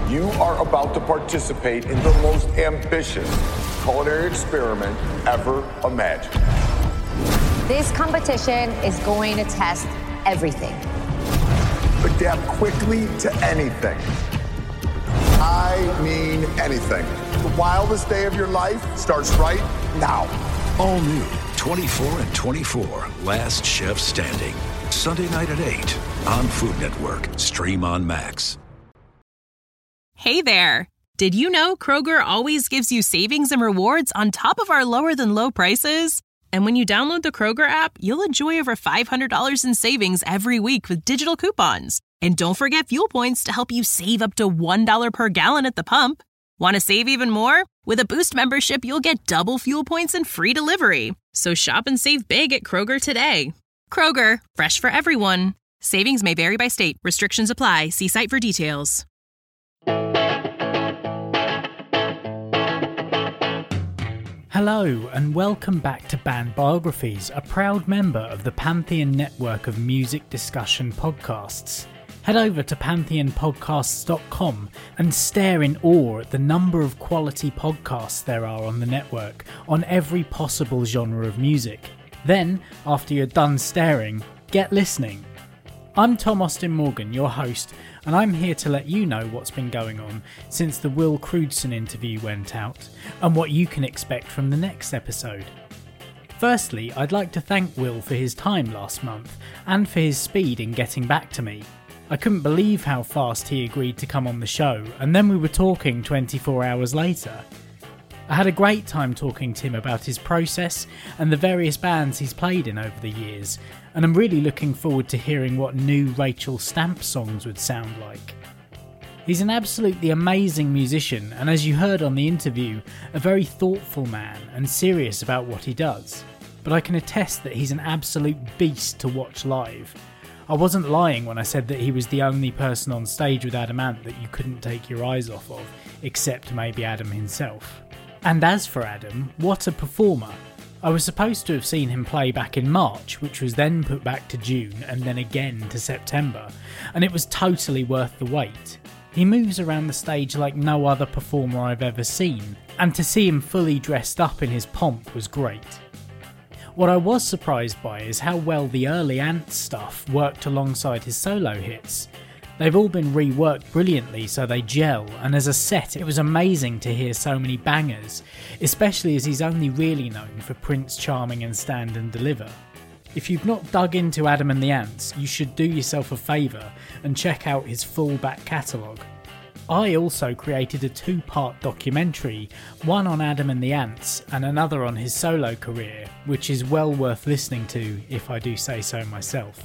You are about to participate in the most ambitious culinary experiment ever imagined. This competition is going to test everything. Adapt quickly to anything. I mean anything. The wildest day of your life starts right now. All new 24 and 24, Last Chef Standing. Sunday night at 8 on Food Network. Stream on Max. Hey there! Did you know Kroger always gives you savings and rewards on top of our lower-than-low prices? And when you download the Kroger app, you'll enjoy over $500 in savings every week with digital coupons. And don't forget fuel points to help you save up to $1 per gallon at the pump. Want to save even more? With a Boost membership, you'll get double fuel points and free delivery. So shop and save big at Kroger today. Kroger, fresh for everyone. Savings may vary by state. Restrictions apply. See site for details. Hello and welcome back to Band Biographies, a proud member of the Pantheon network of music discussion podcasts. Head over to pantheonpodcasts.com and stare in awe at the number of quality podcasts there are on the network on every possible genre of music. Then, after you're done staring, get listening. I'm Tom Austin Morgan, your host, and I'm here to let you know what's been going on since the Will Crewdson interview went out, and what you can expect from the next episode. Firstly, I'd like to thank Will for his time last month, and for his speed in getting back to me. I couldn't believe how fast he agreed to come on the show, and then we were talking 24 hours later. I had a great time talking to him about his process and the various bands he's played in over the years, and I'm really looking forward to hearing what new Rachel Stamp songs would sound like. He's an absolutely amazing musician, and as you heard on the interview, a very thoughtful man and serious about what he does. But I can attest that he's an absolute beast to watch live. I wasn't lying when I said that he was the only person on stage with Adam Ant that you couldn't take your eyes off of, except maybe Adam himself. And as for Adam, what a performer. I was supposed to have seen him play back in March, which was then put back to June and then again to September, and it was totally worth the wait. He moves around the stage like no other performer I've ever seen, and to see him fully dressed up in his pomp was great. What I was surprised by is how well the early Ant stuff worked alongside his solo hits. They've all been reworked brilliantly so they gel, and as a set it was amazing to hear so many bangers, especially as he's only really known for Prince Charming and Stand and Deliver. If you've not dug into Adam and the Ants, you should do yourself a favour and check out his full back catalogue. I also created a 2-part documentary, one on Adam and the Ants and another on his solo career, which is well worth listening to if I do say so myself.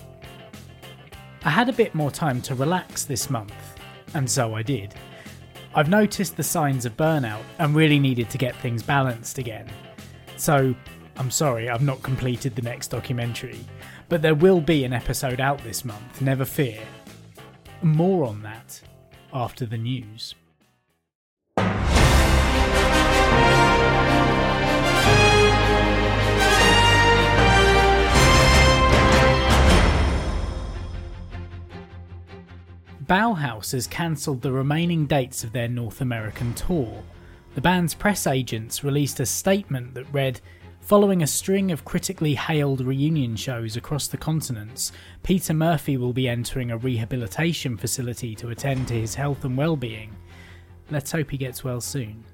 I had a bit more time to relax this month, and so I did. I've noticed the signs of burnout and really needed to get things balanced again. So, I'm sorry I've not completed the next documentary, but there will be an episode out this month, never fear. More on that after the news. Bauhaus has cancelled the remaining dates of their North American tour. The band's press agents released a statement that read, "Following a string of critically hailed reunion shows across the continents, Peter Murphy will be entering a rehabilitation facility to attend to his health and well-being. Let's hope he gets well soon."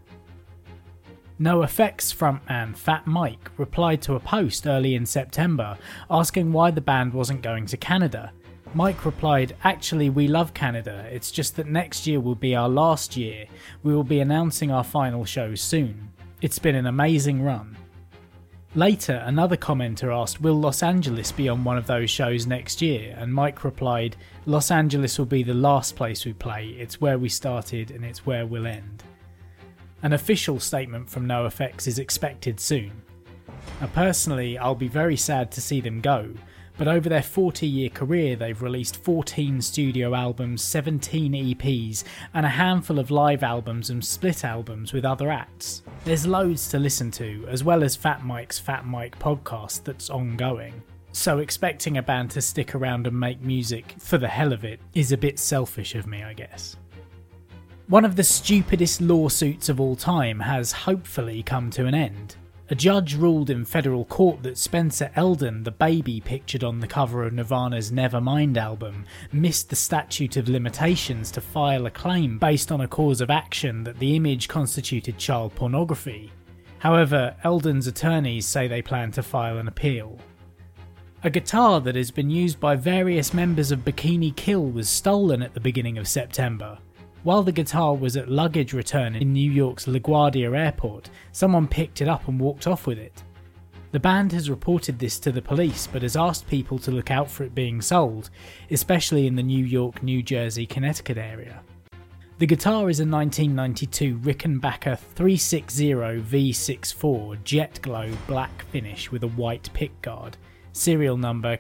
NoFX frontman Fat Mike replied to a post early in September asking why the band wasn't going to Canada. Mike replied, "Actually, we love Canada, it's just that next year will be our last year. We will be announcing our final shows soon. It's been an amazing run." Later, another commenter asked, "Will Los Angeles be on one of those shows next year?" And Mike replied, "Los Angeles will be the last place we play. It's where we started and it's where we'll end." An official statement from NoFX is expected soon. Now, personally, I'll be very sad to see them go, but over their 40-year career they've released 14 studio albums, 17 EPs, and a handful of live albums and split albums with other acts. There's loads to listen to, as well as Fat Mike's Fat Mike podcast that's ongoing. So expecting a band to stick around and make music for the hell of it is a bit selfish of me, I guess. One of the stupidest lawsuits of all time has hopefully come to an end. A judge ruled in federal court that Spencer Elden, the baby pictured on the cover of Nirvana's Nevermind album, missed the statute of limitations to file a claim based on a cause of action that the image constituted child pornography. However, Elden's attorneys say they plan to file an appeal. A guitar that has been used by various members of Bikini Kill was stolen at the beginning of September. While the guitar was at luggage return in New York's LaGuardia airport, someone picked it up and walked off with it. The band has reported this to the police but has asked people to look out for it being sold, especially in the New York, New Jersey, Connecticut area. The guitar is a 1992 Rickenbacker 360 V64 jet glow black finish with a white pickguard, serial number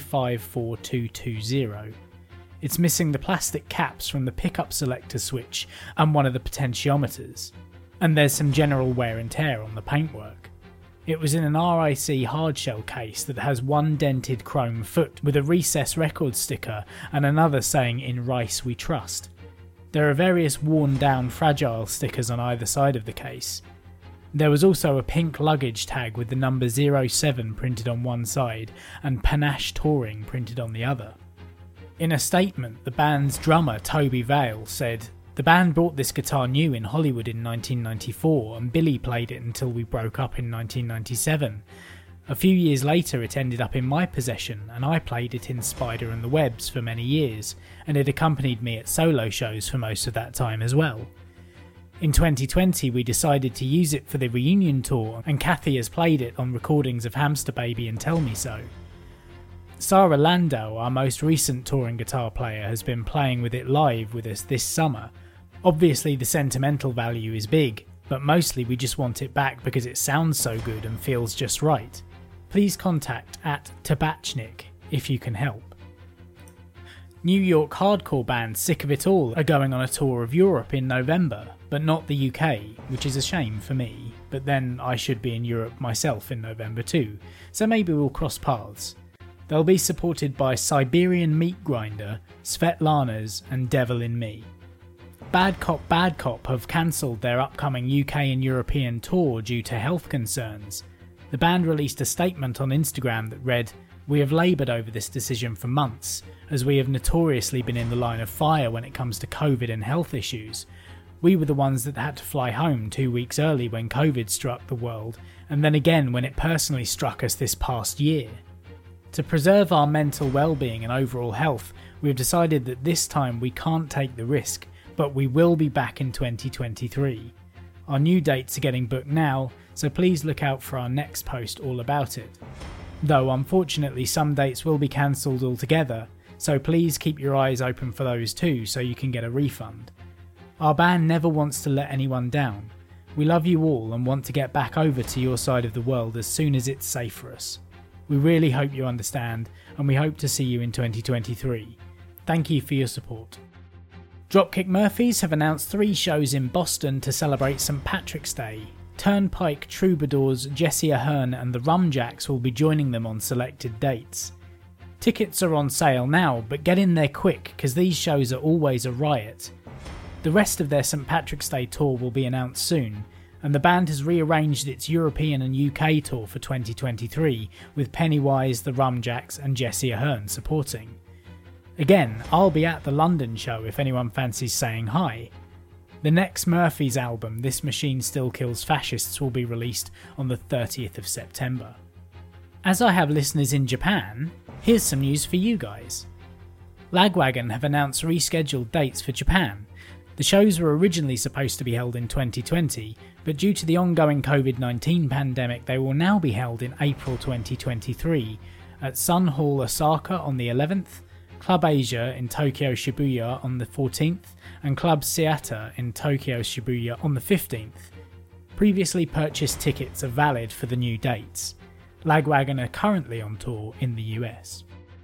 K54220. It's missing the plastic caps from the pickup selector switch and one of the potentiometers, and there's some general wear and tear on the paintwork. It was in an RIC hardshell case that has one dented chrome foot with a Recess Records sticker and another saying "In Rice We Trust." There are various worn down fragile stickers on either side of the case. There was also a pink luggage tag with the number 07 printed on one side and Panache Touring printed on the other. In a statement, the band's drummer Toby Vale said, "The band bought this guitar new in Hollywood in 1994 and Billy played it until we broke up in 1997. A few years later it ended up in my possession and I played it in Spider and the Webs for many years, and it accompanied me at solo shows for most of that time as well. In 2020 we decided to use it for the reunion tour and Kathy has played it on recordings of Hamster Baby and Tell Me So. Sarah Landau, our most recent touring guitar player, has been playing with it live with us this summer. Obviously the sentimental value is big, but mostly we just want it back because it sounds so good and feels just right. Please contact @Tabachnik if you can help." New York hardcore band Sick of It All are going on a tour of Europe in November, but not the UK, which is a shame for me, but then I should be in Europe myself in November too, so maybe we'll cross paths. They'll be supported by Siberian Meat Grinder, Svetlana's and Devil in Me. Bad Cop have cancelled their upcoming UK and European tour due to health concerns. The band released a statement on Instagram that read, "We have laboured over this decision for months, as we have notoriously been in the line of fire when it comes to COVID and health issues. We were the ones that had to fly home 2 weeks early when COVID struck the world, and then again when it personally struck us this past year. To preserve our mental well-being and overall health, we have decided that this time we can't take the risk, but we will be back in 2023. Our new dates are getting booked now, so please look out for our next post all about it. Though unfortunately some dates will be cancelled altogether, so please keep your eyes open for those too so you can get a refund. Our band never wants to let anyone down. We love you all and want to get back over to your side of the world as soon as it's safe for us. We really hope you understand, and we hope to see you in 2023. Thank you for your support." Dropkick Murphys have announced 3 shows in Boston to celebrate St. Patrick's Day. Turnpike Troubadours, Jesse Ahern and the Rumjacks will be joining them on selected dates. Tickets are on sale now, but get in there quick because these shows are always a riot. The rest of their St. Patrick's Day tour will be announced soon, and the band has rearranged its European and UK tour for 2023, with Pennywise, the Rumjacks and Jesse Ahern supporting. Again, I'll be at the London show if anyone fancies saying hi. The next Murphys album, This Machine Still Kills Fascists, will be released on the 30th of September. As I have listeners in Japan, here's some news for you guys. Lagwagon have announced rescheduled dates for Japan. The shows were originally supposed to be held in 2020, but due to the ongoing COVID-19 pandemic they will now be held in April 2023 at Sun Hall Osaka on the 11th, Club Asia in Tokyo Shibuya on the 14th, and Club Seata in Tokyo Shibuya on the 15th. Previously purchased tickets are valid for the new dates. Lagwagon are currently on tour in the US.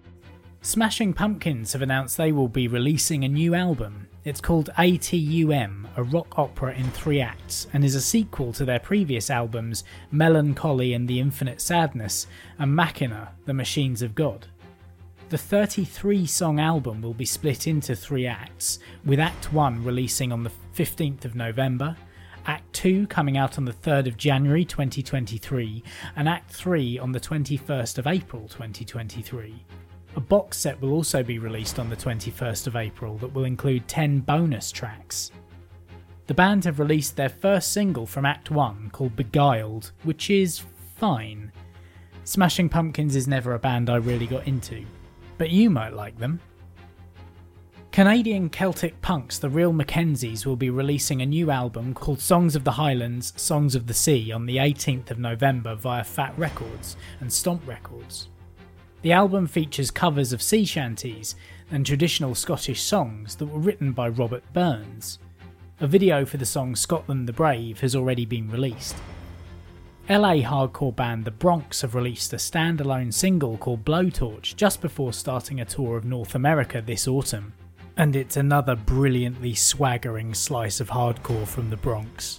Smashing Pumpkins have announced they will be releasing a new album. It's called ATUM, a rock opera in 3 acts, and is a sequel to their previous albums Melancholy and the Infinite Sadness and Machina, the Machines of God. The 33-song album will be split into 3 acts, with Act 1 releasing on the 15th of November, Act 2 coming out on the 3rd of January 2023, and Act 3 on the 21st of April 2023. A box set will also be released on the 21st of April that will include 10 bonus tracks. The band have released their first single from Act 1 called Beguiled, which is fine. Smashing Pumpkins is never a band I really got into, but you might like them. Canadian Celtic punks The Real Mackenzies will be releasing a new album called Songs of the Highlands, Songs of the Sea on the 18th of November via Fat Records and Stomp Records. The album features covers of sea shanties and traditional Scottish songs that were written by Robert Burns. A video for the song Scotland the Brave has already been released. LA hardcore band The Bronx have released a standalone single called Blowtorch just before starting a tour of North America this autumn. And it's another brilliantly swaggering slice of hardcore from the Bronx.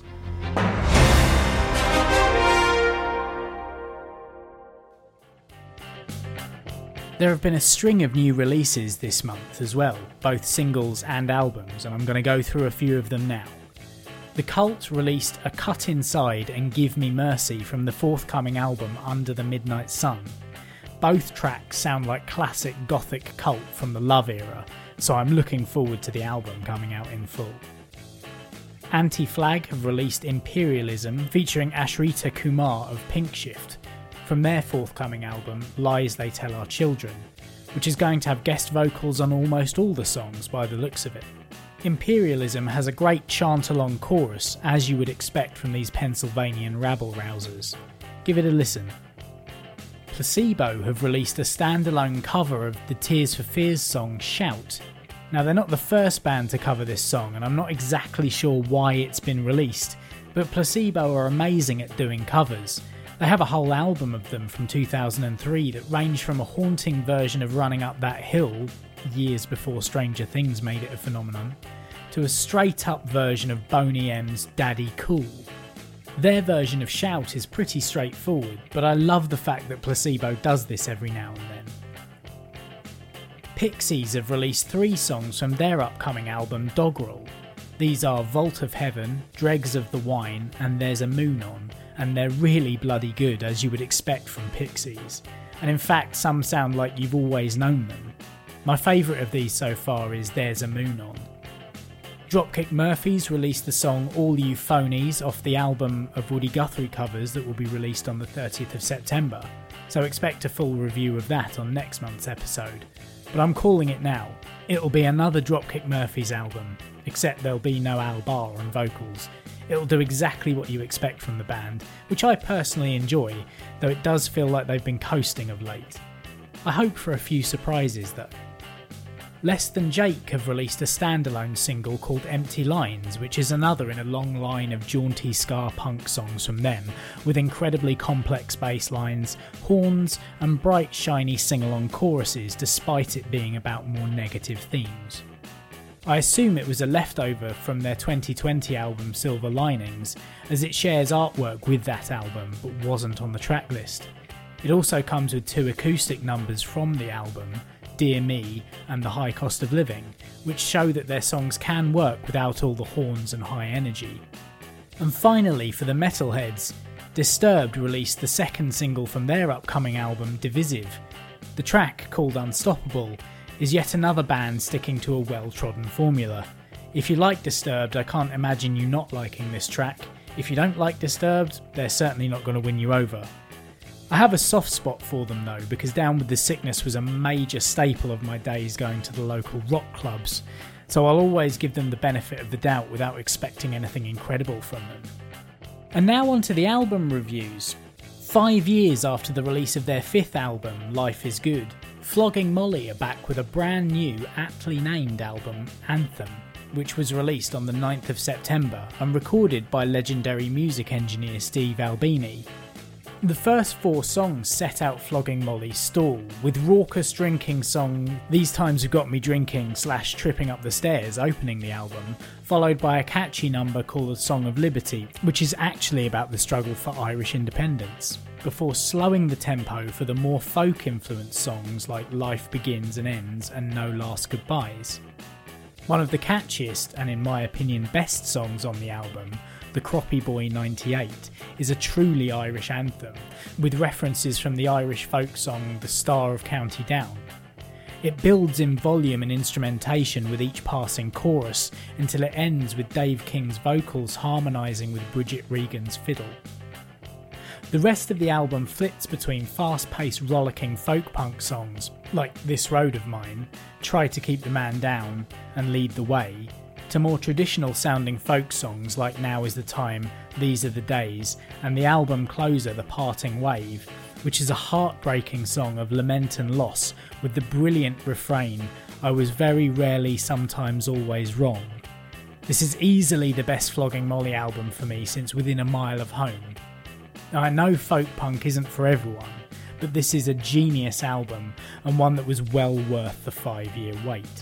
There have been a string of new releases this month as well, both singles and albums, and I'm going to go through a few of them now. The Cult released A Cut Inside and Give Me Mercy from the forthcoming album Under the Midnight Sun. Both tracks sound like classic gothic Cult from the Love era, so I'm looking forward to the album coming out in full. Anti-Flag have released Imperialism featuring Ashrita Kumar of Pink Shift from their forthcoming album Lies They Tell Our Children, which is going to have guest vocals on almost all the songs by the looks of it. Imperialism has a great chant-along chorus, as you would expect from these Pennsylvanian rabble-rousers. Give it a listen. Placebo have released a standalone cover of the Tears for Fears song Shout. Now, they're not the first band to cover this song, and I'm not exactly sure why it's been released, but Placebo are amazing at doing covers. They have a whole album of them from 2003 that range from a haunting version of Running Up That Hill, years before Stranger Things made it a phenomenon, to a straight-up version of Boney M's Daddy Cool. Their version of Shout is pretty straightforward, but I love the fact that Placebo does this every now and then. Pixies have released 3 songs from their upcoming album Doggerel. These are Vault of Heaven, Dregs of the Wine, and There's a Moon On, and they're really bloody good, as you would expect from Pixies. And in fact, some sound like you've always known them. My favourite of these so far is There's a Moon On. Dropkick Murphys released the song All You Phonies off the album of Woody Guthrie covers that will be released on the 30th of September, so expect a full review of that on next month's episode. But I'm calling it now. It'll be another Dropkick Murphys album, except there'll be no Al Barr on vocals. It'll do exactly what you expect from the band, which I personally enjoy, though it does feel like they've been coasting of late. I hope for a few surprises though. Less Than Jake have released a standalone single called Empty Lines, which is another in a long line of jaunty ska punk songs from them, with incredibly complex bass lines, horns, and bright shiny sing-along choruses despite it being about more negative themes. I assume it was a leftover from their 2020 album Silver Linings, as it shares artwork with that album but wasn't on the track list. It also comes with 2 acoustic numbers from the album, Dear Me and The High Cost of Living, which show that their songs can work without all the horns and high energy. And finally, for the metalheads, Disturbed released the second single from their upcoming album Divisive. The track, called Unstoppable, is yet another band sticking to a well-trodden formula. If you like Disturbed, I can't imagine you not liking this track. If you don't like Disturbed, they're certainly not going to win you over. I have a soft spot for them though, because Down With The Sickness was a major staple of my days going to the local rock clubs, so I'll always give them the benefit of the doubt without expecting anything incredible from them. And now on to the album reviews. 5 years after the release of their 5th album, Life Is Good, Flogging Molly are back with a brand new, aptly named album, Anthem, which was released on the 9th of September and recorded by legendary music engineer Steve Albini. The first 4 songs set out Flogging Molly's stall, with raucous drinking song These Times Have Got Me Drinking / Tripping Up the Stairs opening the album, followed by a catchy number called A Song of Liberty, which is actually about the struggle for Irish independence. before slowing the tempo for the more folk-influenced songs like Life Begins and Ends and No Last Goodbyes. One of the catchiest and in my opinion best songs on the album, The Croppy Boy 98, is a truly Irish anthem, with references from the Irish folk song The Star of County Down. It builds in volume and instrumentation with each passing chorus until it ends with Dave King's vocals harmonising with Bridget Regan's fiddle. The rest of the album flits between fast-paced rollicking folk punk songs, like This Road of Mine, Try to Keep the Man Down and Lead the Way, to more traditional sounding folk songs like Now Is the Time, These Are the Days, and the album closer The Parting Wave, which is a heartbreaking song of lament and loss with the brilliant refrain, I was very rarely, sometimes always wrong. This is easily the best Flogging Molly album for me since Within a Mile of Home. Now, I know folk punk isn't for everyone, but this is a genius album and one that was well worth the 5-year wait.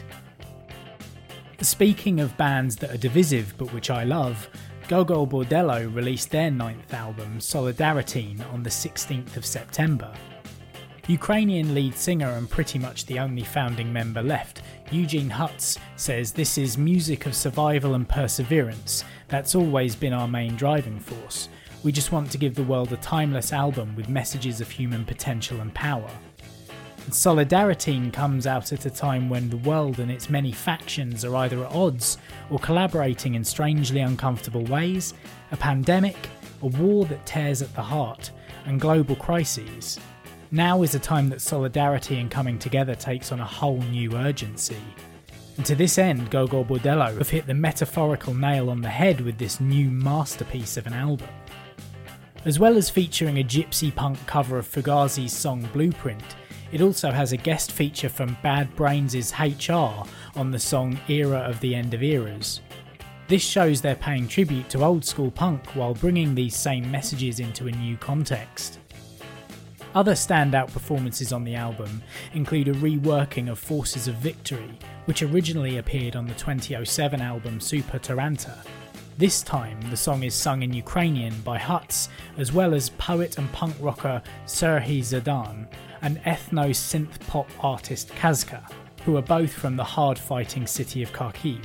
Speaking of bands that are divisive but which I love, Gogol Bordello released their 9th album, Solidarity, on the 16th of September. Ukrainian lead singer and pretty much the only founding member left, Eugene Hutz, says this is music of survival and perseverance. That's always been our main driving force. We just want to give the world a timeless album with messages of human potential and power. And Solidarity comes out at a time when the world and its many factions are either at odds or collaborating in strangely uncomfortable ways, a pandemic, a war that tears at the heart, and global crises. Now is a time that solidarity and coming together takes on a whole new urgency. And to this end, Gogol Bordello have hit the metaphorical nail on the head with this new masterpiece of an album. As well as featuring a gypsy punk cover of Fugazi's song Blueprint, it also has a guest feature from Bad Brains' HR on the song Era of the End of Eras. This shows they're paying tribute to old school punk while bringing these same messages into a new context. Other standout performances on the album include a reworking of Forces of Victory, which originally appeared on the 2007 album Super Taranta. This time, the song is sung in Ukrainian by Hutz, as well as poet and punk rocker Serhiy Zhadan and ethno-synth-pop artist Kazka, who are both from the hard-fighting city of Kharkiv.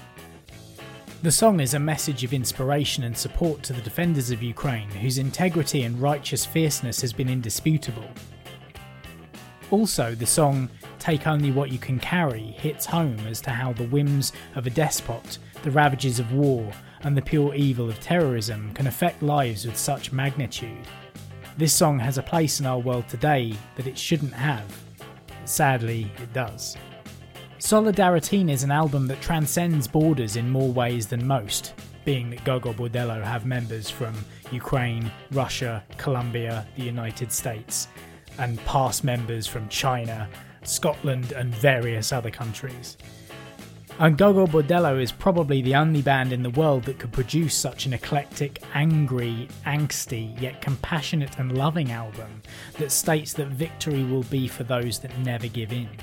The song is a message of inspiration and support to the defenders of Ukraine, whose integrity and righteous fierceness has been indisputable. Also, the song Take Only What You Can Carry hits home as to how the whims of a despot, the ravages of war, and the pure evil of terrorism can affect lives with such magnitude. This song has a place in our world today that it shouldn't have. Sadly, it does. Solidarity is an album that transcends borders in more ways than most, being that Gogol Bordello have members from Ukraine, Russia, Colombia, the United States, and past members from China, Scotland and various other countries. And Gogol Bordello is probably the only band in the world that could produce such an eclectic, angry, angsty, yet compassionate and loving album that states that victory will be for those that never give in.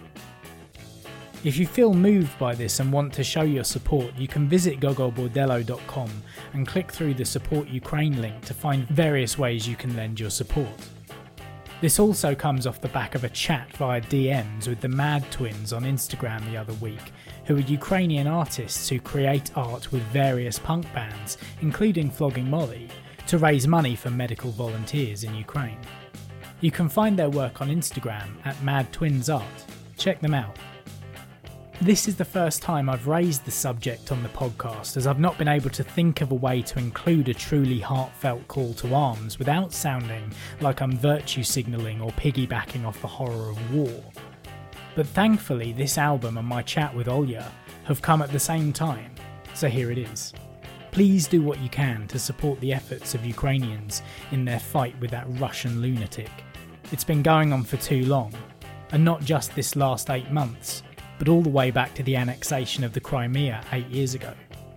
If you feel moved by this and want to show your support, you can visit gogolbordello.com and click through the Support Ukraine link to find various ways you can lend your support. This also comes off the back of a chat via DMs with the Mad Twins on Instagram the other week, who are Ukrainian artists who create art with various punk bands, including Flogging Molly, to raise money for medical volunteers in Ukraine. You can find their work on Instagram at Mad Twins Art. Check them out. This is the first time I've raised the subject on the podcast, as I've not been able to think of a way to include a truly heartfelt call to arms without sounding like I'm virtue signalling or piggybacking off the horror of war. But thankfully this album and my chat with Olya have come at the same time, so here it is. Please do what you can to support the efforts of Ukrainians in their fight with that Russian lunatic. It's been going on for too long, and not just this last 8 months, but all the way back to the annexation of the Crimea 8 years ago.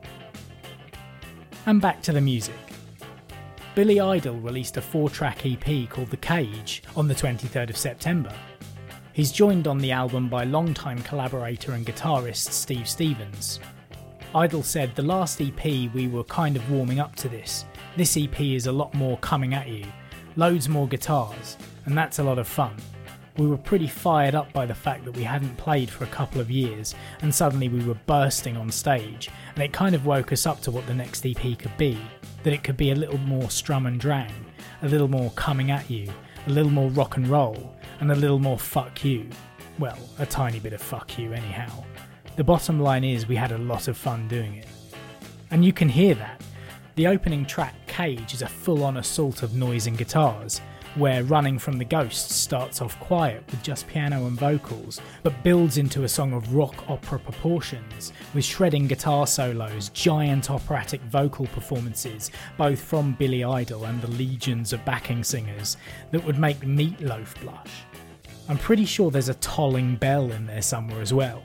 And back to the music. Billy Idol released a 4-track EP called The Cage on the 23rd of September. He's joined on the album by longtime collaborator and guitarist Steve Stevens. Idol said, "The last EP we were kind of warming up to this. This EP is a lot more coming at you. loads more guitars, and that's a lot of fun. We were pretty fired up by the fact that we hadn't played for a couple of years, and suddenly we were bursting on stage, and it kind of woke us up to what the next EP could be, that it could be a little more strum and drang, a little more coming at you, a little more rock and roll, and a little more fuck you. Well, a tiny bit of fuck you anyhow. The bottom line is we had a lot of fun doing it. And you can hear that. The opening track, Cage, is a full-on assault of noise and guitars, where Running from the Ghosts starts off quiet with just piano and vocals, but builds into a song of rock opera proportions, with shredding guitar solos, giant operatic vocal performances, both from Billy Idol and the legions of backing singers, that would make Meat Loaf blush. I'm pretty sure there's a tolling bell in there somewhere as well.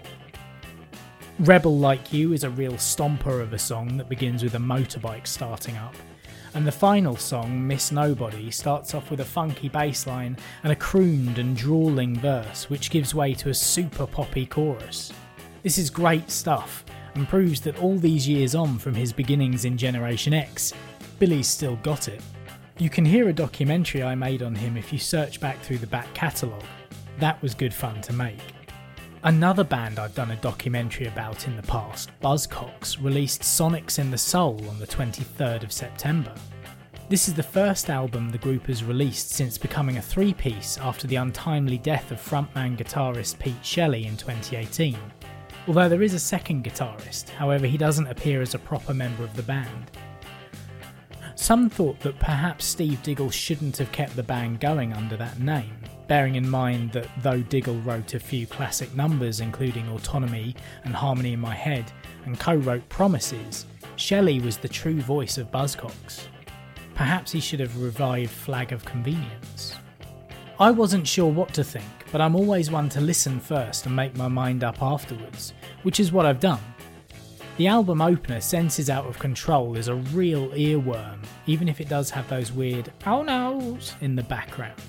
Rebel Like You is a real stomper of a song that begins with a motorbike starting up. And the final song, Miss Nobody, starts off with a funky bass line and a crooned and drawling verse, which gives way to a super poppy chorus. This is great stuff, and proves that all these years on from his beginnings in Generation X, Billy's still got it. You can hear a documentary I made on him if you search back through the back catalogue. That was good fun to make. Another band I've done a documentary about in the past, Buzzcocks, released Sonics in the Soul on the 23rd of September. This is the first album the group has released since becoming a three-piece after the untimely death of frontman guitarist Pete Shelley in 2018. Although there is a second guitarist, however he doesn't appear as a proper member of the band. Some thought that perhaps Steve Diggle shouldn't have kept the band going under that name, bearing in mind that though Diggle wrote a few classic numbers including Autonomy and Harmony in My Head, and co-wrote Promises, Shelley was the true voice of Buzzcocks. Perhaps he should have revived Flag of Convenience. I wasn't sure what to think, but I'm always one to listen first and make my mind up afterwards, which is what I've done. The album opener, Senses Out of Control, is a real earworm, even if it does have those weird "oh no's" in the background.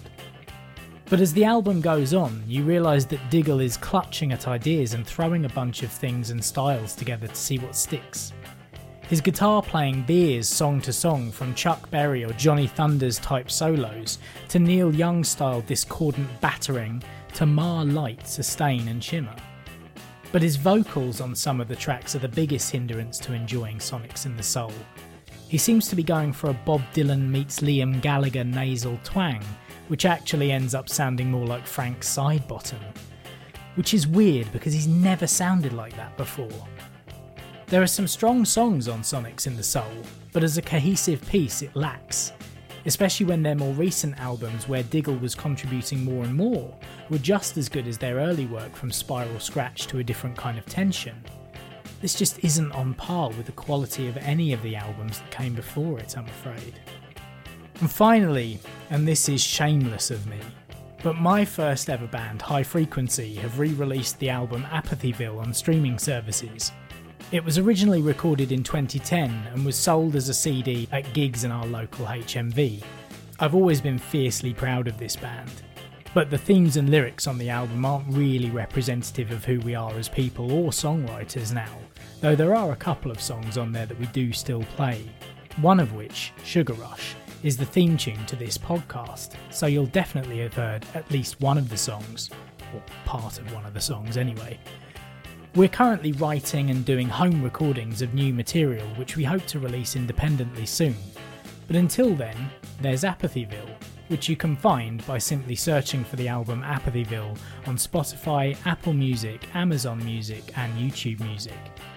But as the album goes on, you realise that Diggle is clutching at ideas and throwing a bunch of things and styles together to see what sticks. His guitar playing veers song to song from Chuck Berry or Johnny Thunders type solos, to Neil Young style discordant battering, to Mar light, sustain and shimmer. But his vocals on some of the tracks are the biggest hindrance to enjoying Sonics in the Soul. He seems to be going for a Bob Dylan meets Liam Gallagher nasal twang, which actually ends up sounding more like Frank Sidebottom. Which is weird because he's never sounded like that before. There are some strong songs on Sonics in the Soul, but as a cohesive piece it lacks. Especially when their more recent albums, where Diggle was contributing more and more, were just as good as their early work from Spiral Scratch to A Different Kind of Tension. This just isn't on par with the quality of any of the albums that came before it, I'm afraid. And finally, and this is shameless of me, but my first ever band, High Frequency, have re-released the album Apathyville on streaming services. It was originally recorded in 2010 and was sold as a CD at gigs in our local HMV. I've always been fiercely proud of this band, but the themes and lyrics on the album aren't really representative of who we are as people or songwriters now, though there are a couple of songs on there that we do still play, one of which, Sugar Rush, is the theme tune to this podcast, so you'll definitely have heard at least one of the songs, or part of one of the songs anyway. We're currently writing and doing home recordings of new material which we hope to release independently soon, but until then, there's Apathyville, which you can find by simply searching for the album Apathyville on Spotify, Apple Music, Amazon Music and YouTube Music.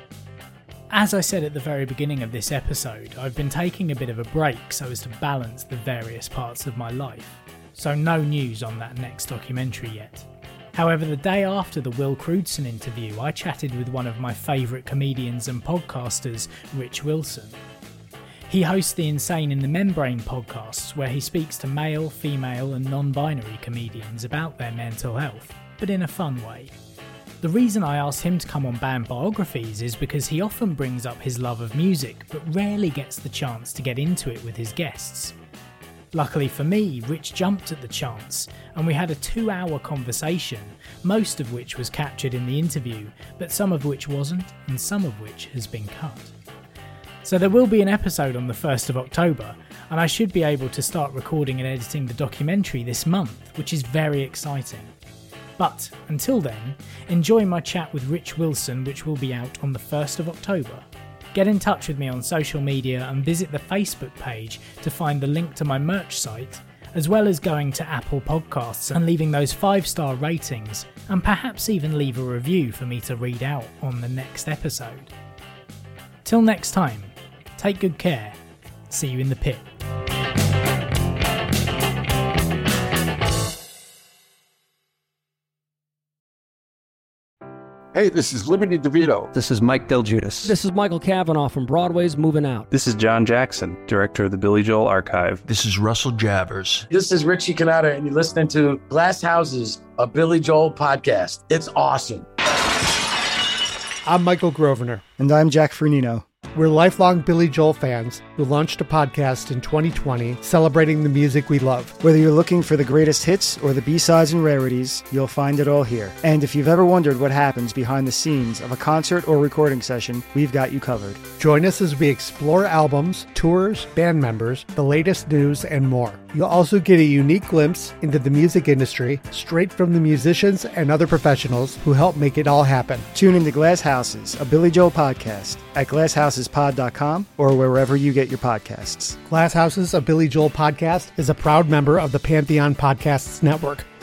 As I said at the very beginning of this episode, I've been taking a bit of a break so as to balance the various parts of my life, so no news on that next documentary yet. However, the day after the Will Crewdson interview, I chatted with one of my favourite comedians and podcasters, Rich Wilson. He hosts the Insane in the Membrane podcasts, where he speaks to male, female and non-binary comedians about their mental health, but in a fun way. The reason I asked him to come on Band Biographies is because he often brings up his love of music, but rarely gets the chance to get into it with his guests. Luckily for me, Rich jumped at the chance, and we had a 2-hour conversation, most of which was captured in the interview, but some of which wasn't, and some of which has been cut. So there will be an episode on the 1st of October. and I should be able to start recording and editing the documentary this month, which is very exciting. But until then, enjoy my chat with Rich Wilson, which will be out on the 1st of October. Get in touch with me on social media and visit the Facebook page to find the link to my merch site, as well as going to Apple Podcasts and leaving those 5-star ratings, and perhaps even leave a review for me to read out on the next episode. Till next time, take good care. See you in the pit. Hey, this is Liberty DeVito. This is Mike Del Giudice. This is Michael Cavanaugh from Broadway's Moving Out. This is John Jackson, director of the Billy Joel Archive. This is Russell Jabbers. This is Richie Cannata, and you're listening to Glass Houses, a Billy Joel podcast. It's awesome. I'm Michael Grosvenor. And I'm Jack Fernino. We're lifelong Billy Joel fans who launched a podcast in 2020 celebrating the music we love. Whether you're looking for the greatest hits or the B-sides and rarities, you'll find it all here. And if you've ever wondered what happens behind the scenes of a concert or recording session, we've got you covered. Join us as we explore albums, tours, band members, the latest news, and more. You'll also get a unique glimpse into the music industry straight from the musicians and other professionals who help make it all happen. Tune into Glass Houses, a Billy Joel podcast at glasshousespod.com or wherever you get your podcasts. Glass Houses, a Billy Joel podcast is a proud member of the Pantheon Podcasts Network.